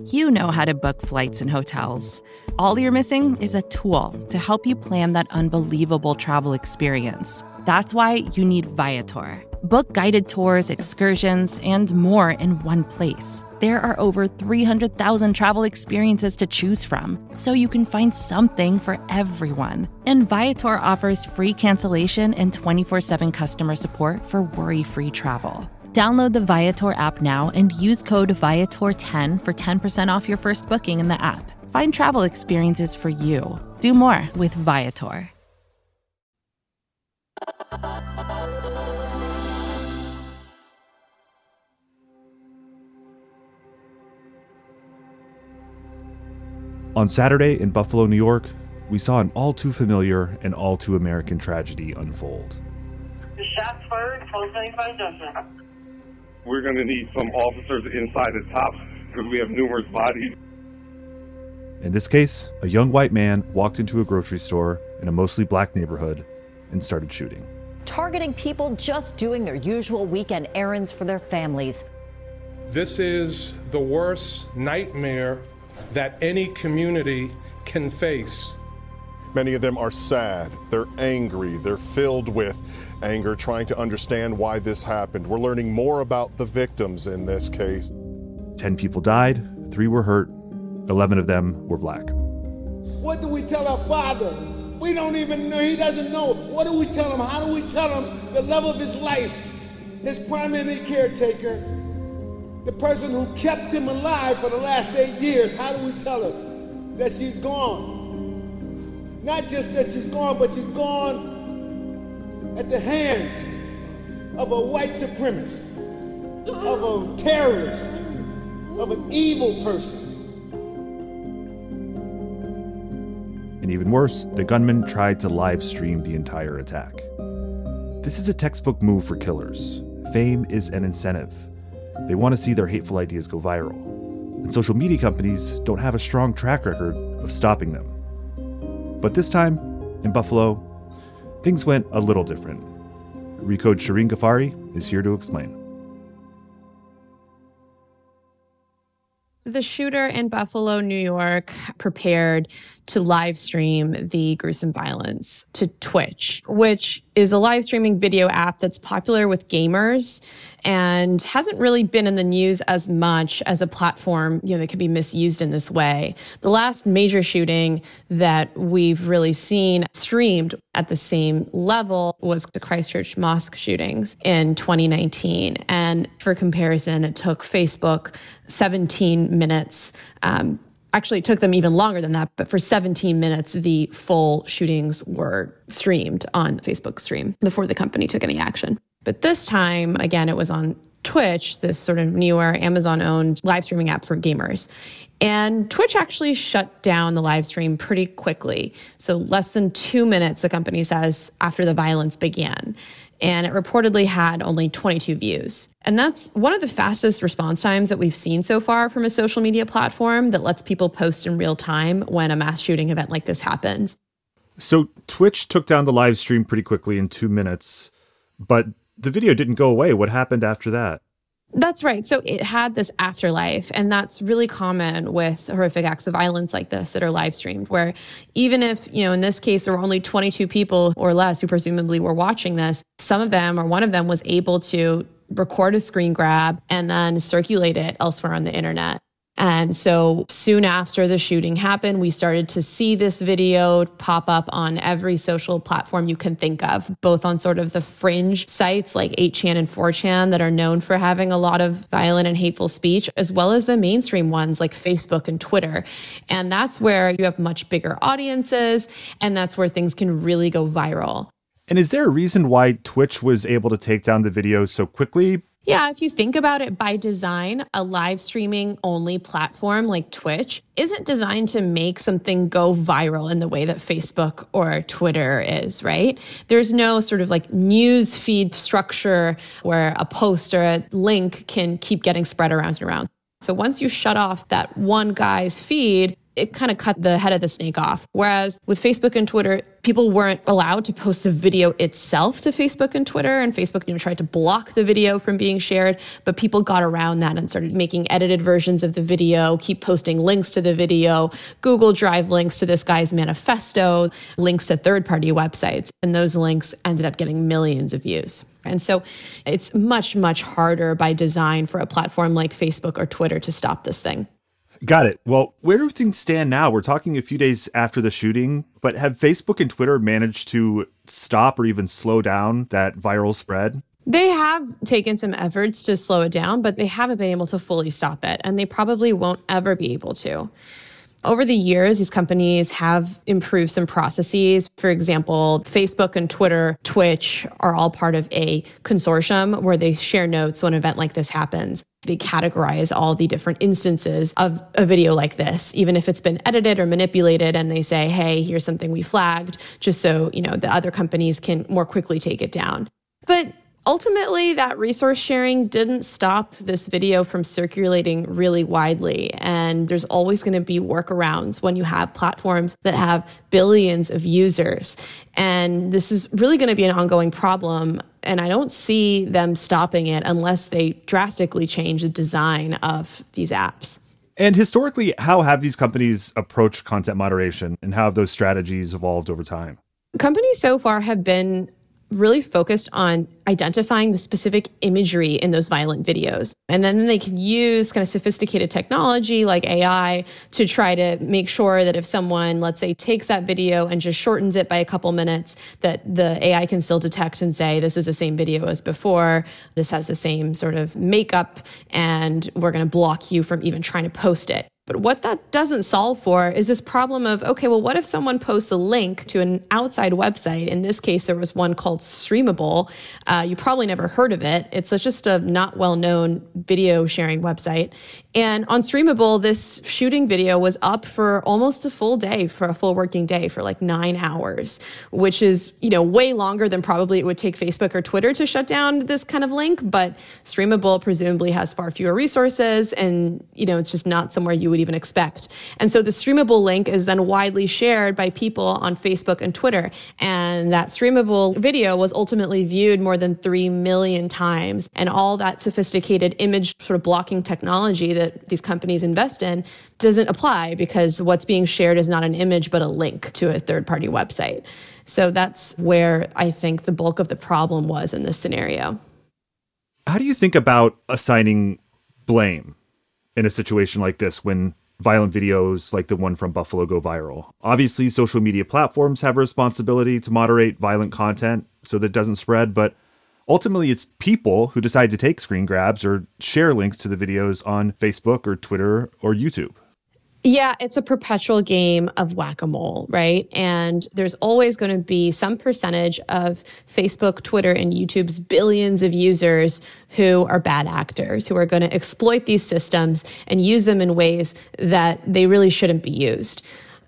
You know how to book flights and hotels. All you're missing is a tool to help you plan that unbelievable travel experience. That's why you need Viator. Book guided tours, excursions, and more in one place. There are over 300,000 travel experiences to choose from, so you can find something for everyone. And Viator offers free cancellation and 24/7 customer support for worry-free travel. Download the Viator app now and use code Viator10 for 10% off your first booking in the app. Find travel experiences for you. Do more with Viator. On Saturday in Buffalo, New York, we saw an all too familiar and all too American tragedy unfold. The shots fired, close 95 Junction. We're going to need some officers inside the top because we have numerous bodies. In this case, a young white man walked into a grocery store in a mostly black neighborhood and started shooting. Targeting people just doing their usual weekend errands for their families. This is the worst nightmare that any community can face. Many of them are sad, they're angry, they're filled with anger, trying to understand why this happened. We're learning more about the victims in this case. 10 people died, 3 were hurt, 11 of them were black. What do we tell our father? We don't even know, he doesn't know. What do we tell him? How do we tell him the love of his life, his primary caretaker, the person who kept him alive for the last 8 years? How do we tell her that she's gone? Not just that she's gone, but she's gone at the hands of a white supremacist, of a terrorist, of an evil person. And even worse, the gunman tried to live stream the entire attack. This is a textbook move for killers. Fame is an incentive. They want to see their hateful ideas go viral. And social media companies don't have a strong track record of stopping them. But this time, in Buffalo, things went a little different. Recode Shireen Ghaffari is here to explain. The shooter in Buffalo, New York, prepared to live stream the gruesome violence to Twitch, which is a live streaming video app that's popular with gamers and hasn't really been in the news as much as a platform, that could be misused in this way. The last major shooting that we've really seen streamed at the same level was the Christchurch mosque shootings in 2019. And for comparison, it took Facebook 17 minutes. Actually, it took them even longer than that, but for 17 minutes, the full shootings were streamed on the Facebook stream before the company took any action. But this time, again, it was on Twitch, this sort of newer Amazon-owned live streaming app for gamers. And Twitch actually shut down the live stream pretty quickly. So less than 2 minutes, the company says, after the violence began. And it reportedly had only 22 views. And that's one of the fastest response times that we've seen so far from a social media platform that lets people post in real time when a mass shooting event like this happens. So Twitch took down the live stream pretty quickly in 2 minutes, but the video didn't go away. What happened after that? That's right. So it had this afterlife, and that's really common with horrific acts of violence like this that are live streamed, where even if, in this case, there were only 22 people or less who presumably were watching this, some of them or one of them was able to record a screen grab and then circulate it elsewhere on the internet. And so soon after the shooting happened, we started to see this video pop up on every social platform you can think of, both on sort of the fringe sites like 8chan and 4chan that are known for having a lot of violent and hateful speech, as well as the mainstream ones like Facebook and Twitter. And that's where you have much bigger audiences, and that's where things can really go viral. And is there a reason why Twitch was able to take down the video so quickly? Yeah, if you think about it, by design, a live streaming only platform like Twitch isn't designed to make something go viral in the way that Facebook or Twitter is, right? There's no sort of like news feed structure where a post or a link can keep getting spread around and around. So once you shut off that one guy's feed, it kind of cut the head of the snake off. Whereas with Facebook and Twitter, People weren't allowed to post the video itself to Facebook and Twitter, and Facebook, tried to block the video from being shared, but people got around that and started making edited versions of the video, keep posting links to the video, Google Drive links to this guy's manifesto, links to third-party websites, and those links ended up getting millions of views. And so it's much, much harder by design for a platform like Facebook or Twitter to stop this thing. Got it. Well, where do things stand now? We're talking a few days after the shooting, but have Facebook and Twitter managed to stop or even slow down that viral spread? They have taken some efforts to slow it down, but they haven't been able to fully stop it, and they probably won't ever be able to. Over the years, these companies have improved some processes. For example, Facebook and Twitter, Twitch are all part of a consortium where they share notes when an event like this happens. They categorize all the different instances of a video like this, even if it's been edited or manipulated, and they say, hey, here's something we flagged, just so, the other companies can more quickly take it down. But ultimately, that resource sharing didn't stop this video from circulating really widely. And there's always going to be workarounds when you have platforms that have billions of users. And this is really going to be an ongoing problem. And I don't see them stopping it unless they drastically change the design of these apps. And historically, how have these companies approached content moderation, and how have those strategies evolved over time? Companies so far have been really focused on identifying the specific imagery in those violent videos. And then they can use kind of sophisticated technology like AI to try to make sure that if someone, let's say, takes that video and just shortens it by a couple minutes, that the AI can still detect and say, this is the same video as before, this has the same sort of makeup, and we're going to block you from even trying to post it. But what that doesn't solve for is this problem of, okay, well, what if someone posts a link to an outside website? In this case, there was one called Streamable. You probably never heard of it. It's just a not well-known video sharing website. And on Streamable, this shooting video was up for almost a full day, for a full working day, for like 9 hours, which is, way longer than probably it would take Facebook or Twitter to shut down this kind of link. But Streamable presumably has far fewer resources, and, it's just not somewhere you would even expect. And so the Streamable link is then widely shared by people on Facebook and Twitter. And that Streamable video was ultimately viewed more than 3 million times. And all that sophisticated image sort of blocking technology that these companies invest in doesn't apply, because what's being shared is not an image, but a link to a third-party website. So that's where I think the bulk of the problem was in this scenario. How do you think about assigning blame in a situation like this when violent videos like the one from Buffalo go viral? Obviously, social media platforms have a responsibility to moderate violent content so that it doesn't spread, but ultimately it's people who decide to take screen grabs or share links to the videos on Facebook or Twitter or YouTube. Yeah, it's a perpetual game of whack-a-mole, right? And there's always going to be some percentage of Facebook, Twitter, and YouTube's billions of users who are bad actors, who are going to exploit these systems and use them in ways that they really shouldn't be used.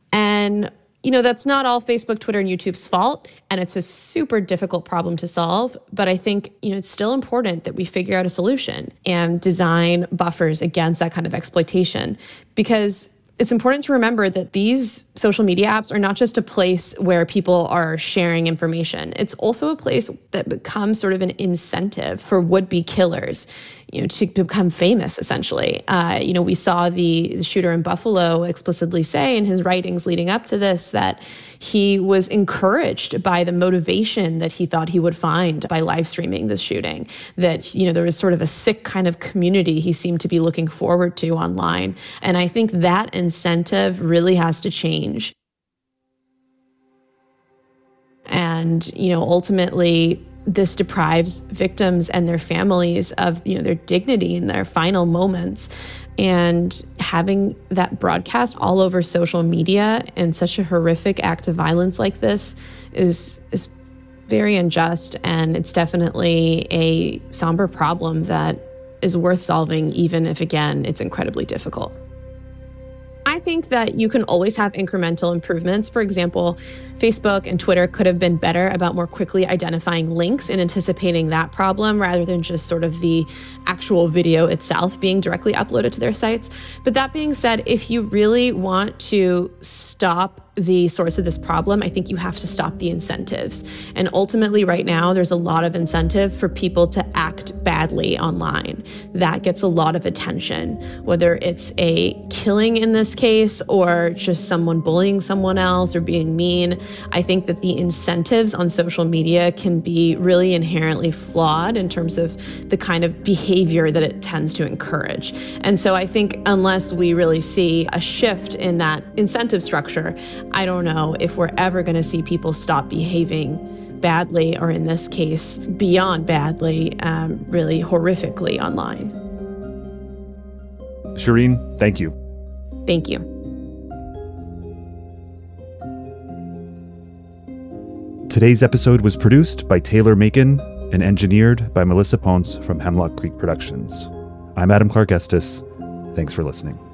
And, that's not all Facebook, Twitter, and YouTube's fault, and it's a super difficult problem to solve. But I think, it's still important that we figure out a solution and design buffers against that kind of exploitation, because it's important to remember that these social media apps are not just a place where people are sharing information. It's also a place that becomes sort of an incentive for would-be killers, to become famous, essentially. We saw the shooter in Buffalo explicitly say in his writings leading up to this that he was encouraged by the motivation that he thought he would find by live streaming this shooting, that, there was sort of a sick kind of community he seemed to be looking forward to online. And I think that incentive really has to change. And, ultimately, this deprives victims and their families of, their dignity in their final moments. And having that broadcast all over social media and such a horrific act of violence like this is very unjust. And it's definitely a somber problem that is worth solving, even if, again, it's incredibly difficult. I think that you can always have incremental improvements. For example, Facebook and Twitter could have been better about more quickly identifying links and anticipating that problem rather than just sort of the actual video itself being directly uploaded to their sites. But that being said, if you really want to stop the source of this problem, I think you have to stop the incentives. And ultimately, right now, there's a lot of incentive for people to act badly online. That gets a lot of attention, whether it's a killing in this case or just someone bullying someone else or being mean. I think that the incentives on social media can be really inherently flawed in terms of the kind of behavior that it tends to encourage. And so I think unless we really see a shift in that incentive structure, I don't know if we're ever going to see people stop behaving badly, or in this case, beyond badly, really horrifically online. Shireen, thank you. Thank you. Today's episode was produced by Taylor Macon and engineered by Melissa Ponce from Hemlock Creek Productions. I'm Adam Clark Estes. Thanks for listening.